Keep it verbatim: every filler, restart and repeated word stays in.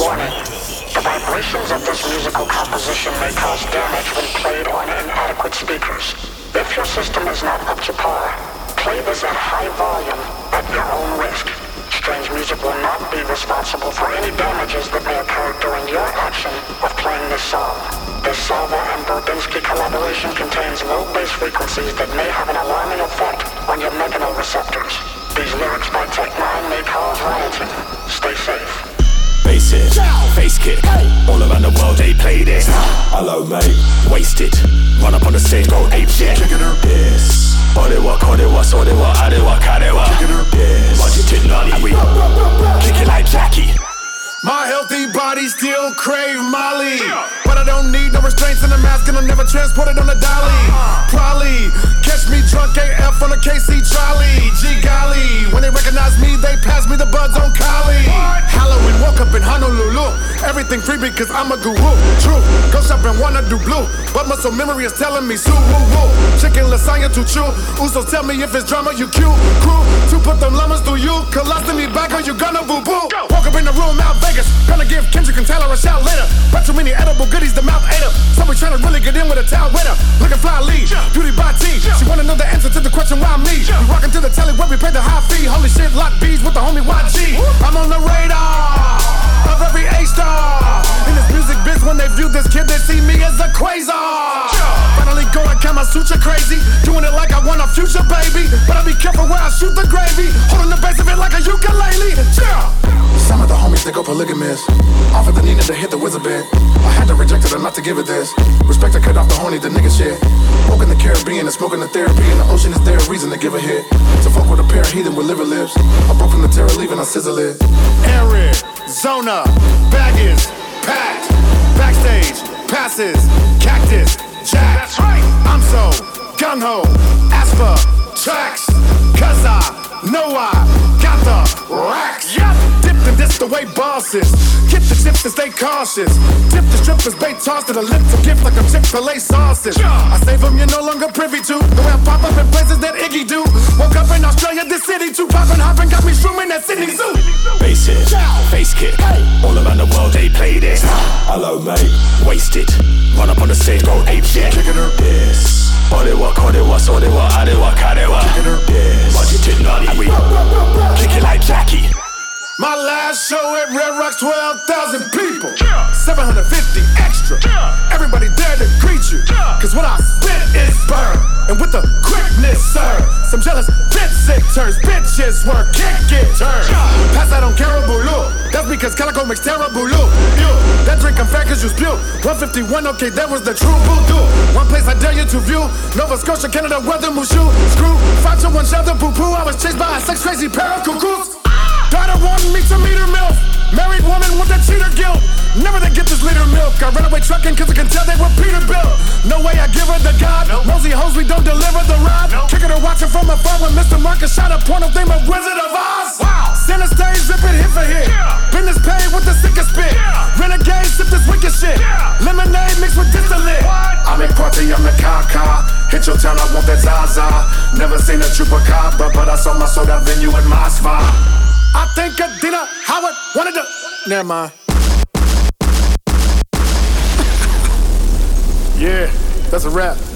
Warning. The vibrations of this musical composition may cause damage when played on inadequate speakers. If your system is not up to par, play this at high volume at your own risk. Strange Music will not be responsible for any damages that may occur during your action of playing this song. The Salva and Burdinsky collaboration contains low bass frequencies that may have an alarming effect on your mechanoreceptors. These lyrics by Tech Nine may cause rioting. Stay safe. Bass it, face kick, all around the world they play this. Hello mate, wasted, run up on the stage, go ape shit. Yes, Odewa, Kodewa, Sodewa, Adewa, Kadewa. Yes, budgeted nani, we kick it like Jackie. My healthy body still crave Molly, but I don't need no restraints in the mask and I'm never transported on a dolly. Probably catch me drunk A F on a K C trolley. Gee golly, when they recognize me, they pass me the buds on Collie. Halloween, woke up in Honolulu, everything free because I'm a guru. True, go shopping, wanna do blue, but muscle memory is telling me Sue woo woo. Chicken lasagna to chew, Usos tell me if it's drama you cue. Crew, to put them llamas through you, colostomy back or you gonna boo boo. Woke up in the room out Vegas. Gonna give Kendrick and Taylor a shout later. But too many edible goodies, the mouth ate up. Somebody trying to really get in with a towel with her. Looking fly lead, beauty by T. She wanna know the answer to the question why me. We rockin' to the telly where we pay the high fee. Holy shit, lock bees with the homie Y G. I'm on the radar of every A-star. In this music biz, when they view this kid, they see me as a quasar. Finally going Kama Sutra crazy, doing it like I want a future baby. But I be careful where I shoot the gravy, holding the base of it like a ukulele. Some of the homies, they go polygamous. Offer the Nina to hit the wizard bit. I had to reject it or not to give it this. Respect I cut off the horny, the nigga shit. Woke in the Caribbean and smoking the therapy. In the ocean is there a reason to give a hit. To fuck with a pair of heathen with liver lips. I broke from the terror, leaving I sizzle it. Arid, Zona, baggage, packed. Backstage, passes, cactus, jack. That's right. I'm so gung-ho, Asper, tracks. Cause I know I got the racks. Yep. Dipped and this the way bosses. Get the chips and stay cautious. Dip the strippers, bait tossed to the lip to gift like a Chick-fil-A sausage. I save them you're no longer privy to. The way I pop up in places that Iggy do. Woke up in Australia, this city too. Poppin' hoppin' got me shrooming that Sydney Zoo. Bass it, face kick, all around the world they play this. Hello mate, wasted, run up on the stage, go ape shit. Kicking her. Yes. Odewa, Kodewa, Sodewa, Adewa, Kadewa. Yes, budgeted nani, we kick it like Jackie. My last show at Red Rocks, twelve thousand people, seven hundred fifty extra. Everybody there to greet you, cause what I spit is burn. And with the quickness, sir, some jealous bit sick turns. Bitches were kick it turns. Pass out on Caribou, that's because Calico makes terrible look. That drink I'm fat cause you spew. one fifty-one, okay, that was the true voodoo. One place I dare you to view, Nova Scotia, Canada, weather, Mushu. Screw, five to one shelter, poo poo. I was chased by a sex crazy pair of cuckoos. Daughter wanted me to meet her milk. Married woman with that cheater guilt. Never to get this liter milk. I ran away trucking cause I can tell they were Peterbilt. No way I give her the God. Nope. Nosy hoes, we don't deliver the rod. Nope. Kicking her watching from afar when Mister Marcus shot a porno theme of Wizard of Oz. Wow. Center stage, zipping hit for hit. Yeah. Business paid with the sickest spit. Yeah. Renegade, sip this wicked shit. Yeah. Lemonade mixed with distillate. What? I'm in party, I'm in Kaka. Hit your town, I want that Zaza. Never seen a chupacabra, but I saw my soda venue in my spot. I think Adina Howard wanted to. Never mind. Yeah, that's a wrap.